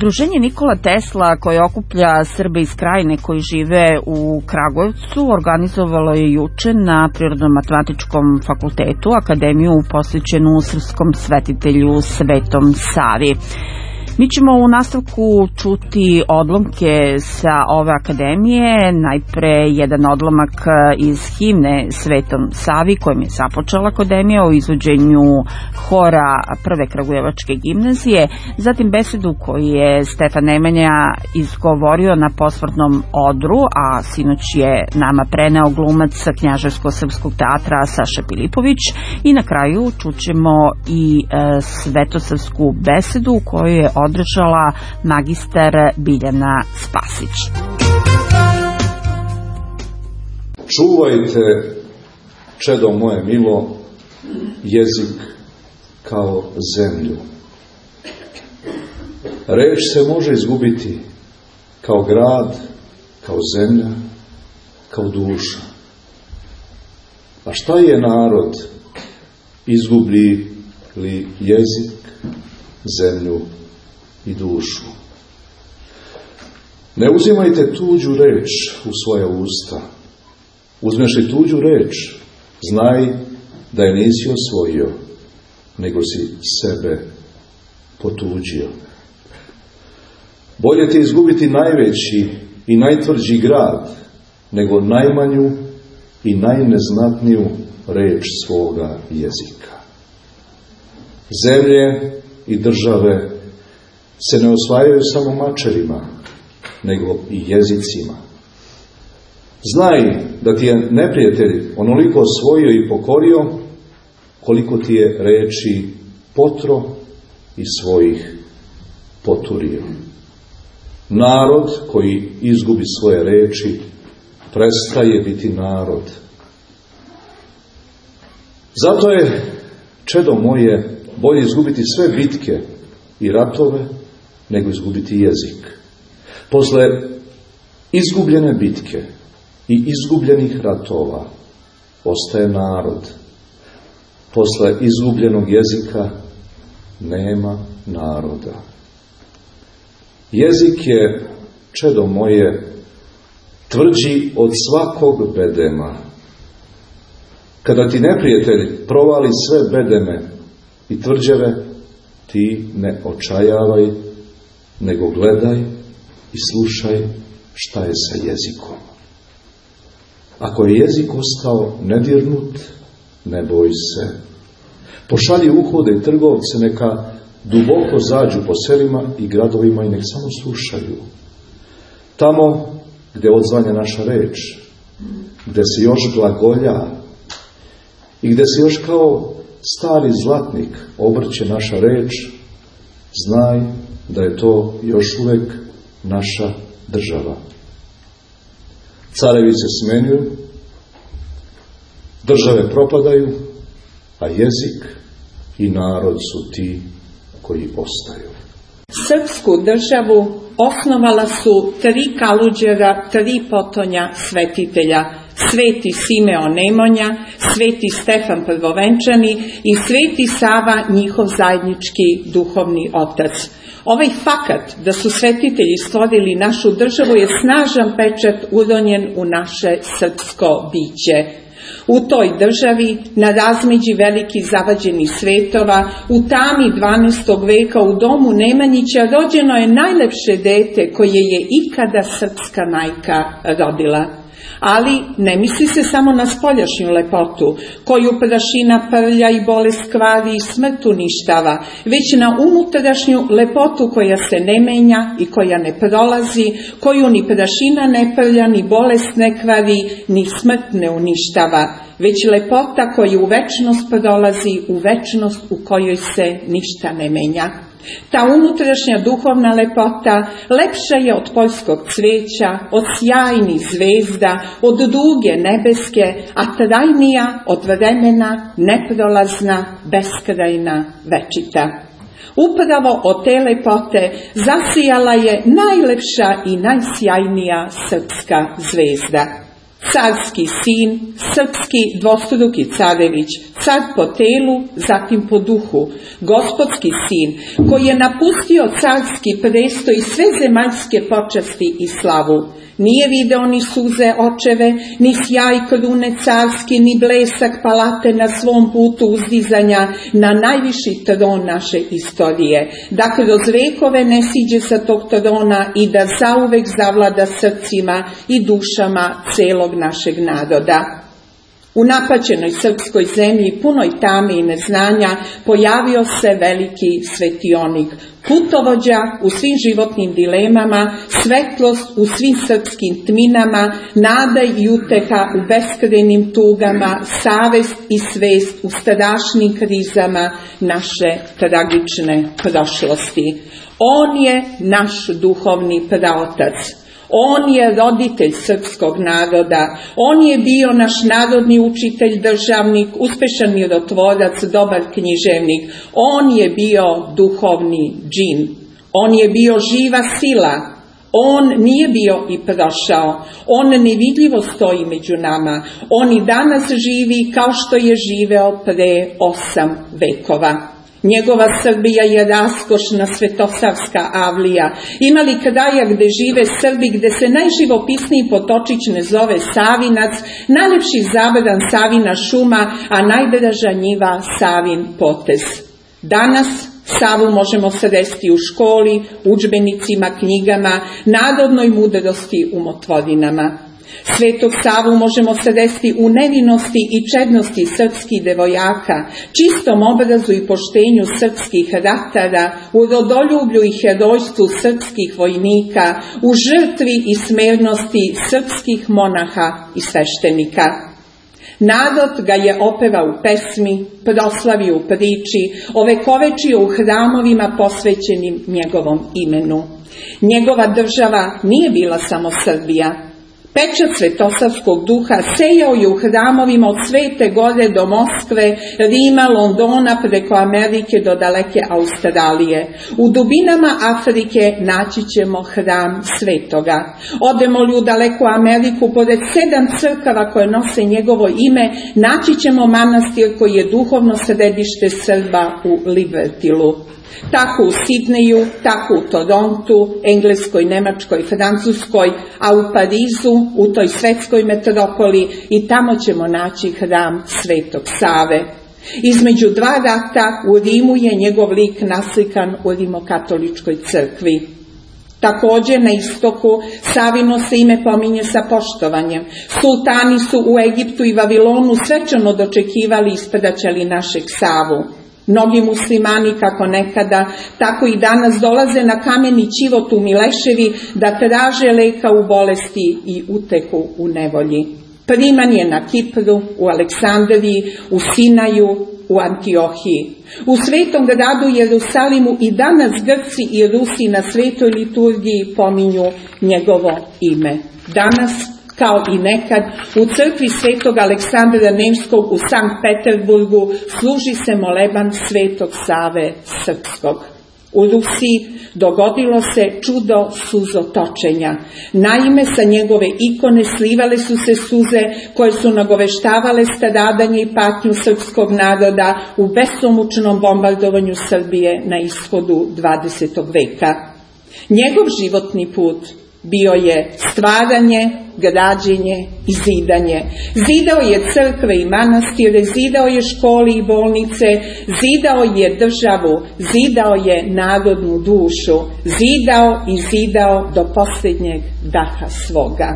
Udruženje Nikola Tesla, koje okuplja Srbe iz Krajine koji žive u Kragujevcu, organizovalo je juče na Prirodno-matematičkom fakultetu akademiju posvećenu srpskom svetitelju Svetom Savi. Mi ćemo u nastavku čuti odlomke sa ove akademije, najpre jedan odlomak iz himne Svetom Savi kojim je započela akademija u izvođenju hora Prve Kragujevačke gimnazije, zatim besedu koju je Stefan Nemanja izgovorio na posmrtnom odru, a sinoć je nama preneo glumac Knjaževsko-srpskog teatra Saša Pilipović, i na kraju čućemo i svetosavsku besedu koju je održala magistar Biljana Spasić. Čuvajte, čedo moje milo, jezik kao zemlju. Reč se može izgubiti kao grad, kao zemlja, kao duša. A šta je narod? Izgubi li jezik, zemlju i dušu? Ne uzimajte tuđu reč u svoja usta. Uzmeš li tuđu reč, znaj da je nisi osvojio, nego si sebe potuđio. Bolje ti izgubiti najveći i najtvrđi grad, nego najmanju i najneznatniju reč svoga jezika. Zemlje i države se ne osvajaju samo mačevima, nego i jezicima. Znaj da ti je neprijatelj onoliko osvojio i pokorio, koliko ti je reči potro i svojih poturio. Narod koji izgubi svoje reči prestaje biti narod. Zato je, čedo moje, bolje izgubiti sve bitke i ratove nego izgubiti jezik. Posle izgubljene bitke i izgubljenih ratova ostaje narod. Posle izgubljenog jezika nema naroda. Jezik je, čedo moje, tvrđi od svakog bedema. Kada ti neprijatelj provali sve bedeme i tvrđave, ti ne očajavaj, nego gledaj i slušaj šta je sa jezikom. Ako je jezik ostao nedirnut, ne boj se. Pošalji uhode i trgovce, neka duboko zađu po selima i gradovima i nek samo slušaju. Tamo gde odzvanja naša reč, gde se još glagolja i gde se još kao stari zlatnik obrće naša reč, znaj da je to još uvek naša država. Carevi se smenjuju, države propadaju, a jezik i narod su ti koji ostaju. Srpsku državu osnovala su 3 Kaluđera, 3 potonja svetitelja: Sveti Simeon Nemonja, Sveti Stefan Prvovenčani i Sveti Sava, njihov zajednički duhovni otac. Ovaj fakat da su svetitelji stvorili našu državu je snažan pečat uronjen u naše srpsko biće. U toj državi, na razmeđi velikih zavađenih svetova, u tami 12. veka u domu Nemanjića rođeno je najlepše dete koje je ikada srpska majka rodila. Ali ne misli se samo na spoljašnju lepotu, koju prašina prlja i bolest kvari i smrt uništava, već na unutrašnju lepotu koja se ne menja i koja ne prolazi, koju ni prašina ne prlja, ni bolest ne kvari, ni smrt ne uništava, već lepota koja u večnost prolazi, u večnost u kojoj se ništa ne menja. Ta unutrašnja duhovna lepota lepša je od poljskog cveća, od sjajnih zvezda, od duge nebeske, a trajnija od vremena, neprolazna, beskrajna, večita. Upravo od te lepote zasijala je najlepša i najsjajnija srpska zvezda. Carski sin, srpski dvostruki carević, car po telu, zatim po duhu, gospodski sin, koji je napustio carski prestoj i sve zemaljske počasti i slavu. Nije video ni suze očeve, ni sjaj krune carski, ni blesak palate na svom putu uzdizanja na najviši tron naše istorije, da kroz vekove ne siđe sa tog trona i da zauvek zavlada srcima i dušama celog našeg naroda. U napaćenoj srpskoj zemlji, punoj tame i neznanja, pojavio se veliki svetionik, putovođa u svim životnim dilemama, svetlost u svim srpskim tminama, nada i uteha u beskrajnim tugama, savest i svest u strašnim krizama naše tragične prošlosti. On je naš duhovni praotac. On je roditelj srpskog naroda, on je bio naš narodni učitelj, državnik, uspešan mirotvorac, dobar književnik, on je bio duhovni džin, on je bio živa sila, on nije bio i prošao, on nevidljivo stoji među nama, on i danas živi kao što je živeo pre 8 vekova. Njegova Srbija je raskošna svetosavska avlija. Ima li kraja gde žive Srbi, gde se najživopisniji potočić ne zove Savinac, najlepši zabran Savina šuma, a najdraža njiva Savin potez. Danas Savu možemo sresti u školi, udžbenicima, knjigama, narodnoj mudrosti, umotvorinama. Svetog Savu možemo sresti u nevinosti i čednosti srpskih devojaka, čistom obrazu i poštenju srpskih ratara, u rodoljublju i herojstvu srpskih vojnika, u žrtvi i smernosti srpskih monaha i sveštenika. Narod ga je opevao u pesmi, proslavio u priči, ovekovečio u hramovima posvećenim njegovom imenu. Njegova država nije bila samo Srbija. Pečat svetosavskog duha sejao je u hramovima od Svete Gore do Moskve, Rima, Londona, preko Amerike do daleke Australije. U dubinama Afrike naći ćemo hram Svetoga. Odemo li u daleku Ameriku, pored 7 crkava koje nose njegovo ime, naći ćemo manastir koji je duhovno središte Srba u Libertilu. Tako u Sidneju, tako u Torontu, Engleskoj, Nemačkoj, Francuskoj, a u Parizu, u toj svetskoj metropoli, i tamo ćemo naći hram Svetog Save. Između 2 rata u Rimu je njegov lik naslikan u Rimokatoličkoj crkvi. Također na istoku Savino se ime pominje sa poštovanjem. Sultani su u Egiptu i Vavilonu svečano dočekivali i ispraćali našeg Savu. Mnogi muslimani kako nekada, tako i danas dolaze na kameni ćivot u Mileševi da traže leka u bolesti i utehu u nevolji. Priman je na Kipru, u Aleksandriji, u Sinaju, u Antiohiji. U svetom gradu Jerusalimu i danas Grci i Rusi na svetoj liturgiji pominju njegovo ime. Danas, kao i nekad, u crkvi svetog Aleksandra Nevskog u Sankt Peterburgu služi se moleban Svetog Save Srpskog. U Rusiji dogodilo se čudo suzotočenja. Naime, sa njegove ikone slivale su se suze koje su nagoveštavale stradanje i patnju srpskog naroda u besomučnom bombardovanju Srbije na ishodu 20. veka. Njegov životni put bio je stvaranje, građenje i zidanje. Zidao je crkve i manastire, zidao je škole i bolnice, zidao je državu, zidao je narodnu dušu, zidao i zidao do posljednjeg daha svoga.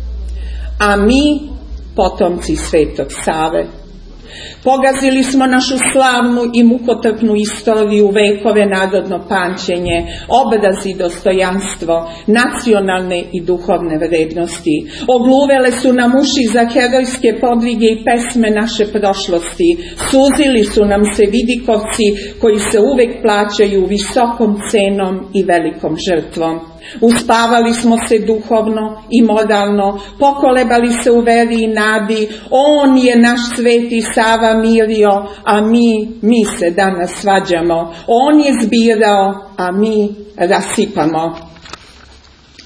A mi, potomci Svetog Save, pogazili smo našu slavnu i mukotrpnu istoriju, vekove narodno pamćenje, obraz i dostojanstvo, nacionalne i duhovne vrednosti. Ogluvele su nam uši za herojske podvige i pesme naše prošlosti. Suzili su nam se vidikovci koji se uvek plaćaju visokom cenom i velikom žrtvom. Uspavali smo se duhovno i moralno, pokolebali se u veri i nadi. On je naš Sveti Sava mirio, a mi se danas svađamo. On je zbirao, a mi rasipamo.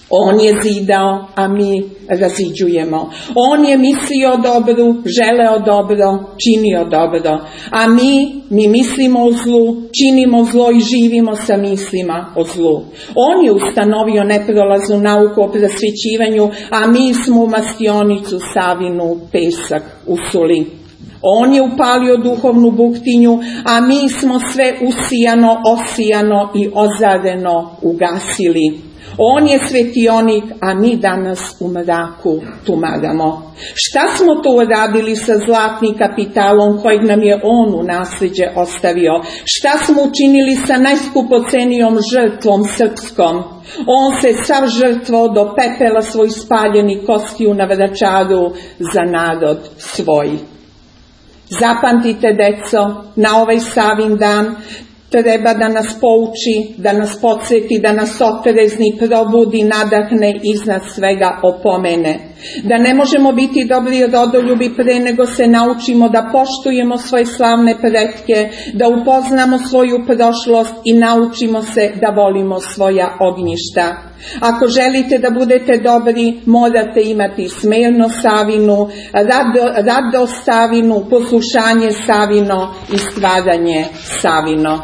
On je zidao, a mi raziđujemo. On je mislio dobru, želeo dobro, činio dobro. A mi mislimo o zlu, činimo zlo i živimo sa mislima o zlu. On je ustanovio neprolaznu nauku o prosvećivanju, a mi smo u mastionicu Savinu pesak usuli. On je upalio duhovnu buktinju, a mi smo sve usijano, osijano i ozareno ugasili. On je svetionik, a mi danas u mraku tumaramo. Šta smo to uradili sa zlatnim kapitalom kojeg nam je on u nasljeđe ostavio? Šta smo učinili sa najskupocenijom žrtvom srpskom? On se sav žrtvovao do pepela svoj spaljeni kostiju na Vračaru za narod svoj. Zapamtite, deco, na ovaj Savin dan treba da nas pouči, da nas podsjeti, da nas otrezni, probudi, nadahne, iznad svega opomene. Da ne možemo biti dobri rodoljubi pre nego se naučimo da poštujemo svoje slavne pretke, da upoznamo svoju prošlost i naučimo se da volimo svoja ognjišta. Ako želite da budete dobri, morate imati smerno Savinu, radost Savinu, poslušanje Savino i stvaranje Savino.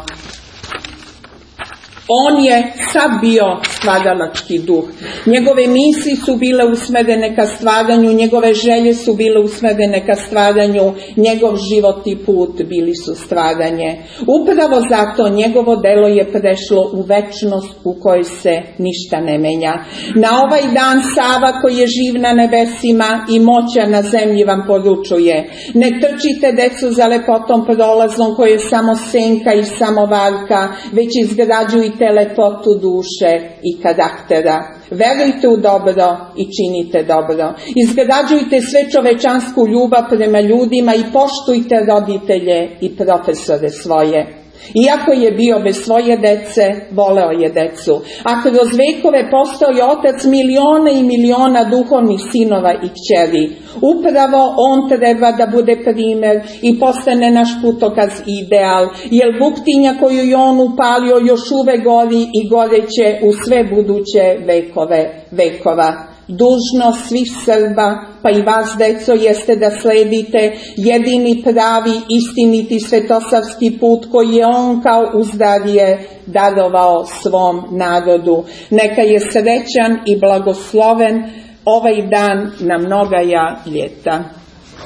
On je sav bio stvaralački duh. Njegove misli su bile usmerene ka stvaranju, njegove želje su bile usmerene ka stvaranju, njegov život i put bili su stvaranje. Upravo zato njegovo delo je prešlo u večnost u kojoj se ništa ne menja. Na ovaj dan Sava koji je živ na nebesima i moćan na zemlji vam poručuje: ne trčite, decu, za lepotom prolaznom koja je samo senka i samo varka, već izgrađujte lepotu duše i karaktera. Verujte u dobro i činite dobro. Izgrađujte sve čovečansku ljubav prema ljudima i poštujte roditelje i profesore svoje. Iako je bio bez svoje dece, voleo je decu. A kroz vekove postao je otac miliona i miliona duhovnih sinova i kćeri. Upravo on treba da bude primer i postane naš putokaz i ideal, jer buktinja koju je on upalio još uvek gori i goreće u sve buduće vekova. Dužnost svih Srba, pa i vas, deco, jeste da sledite jedini pravi, istiniti svetosavski put koji je on kao uzdarije darovao svom narodu. Neka je srećan i blagosloven ovaj dan na mnogaja ljeta.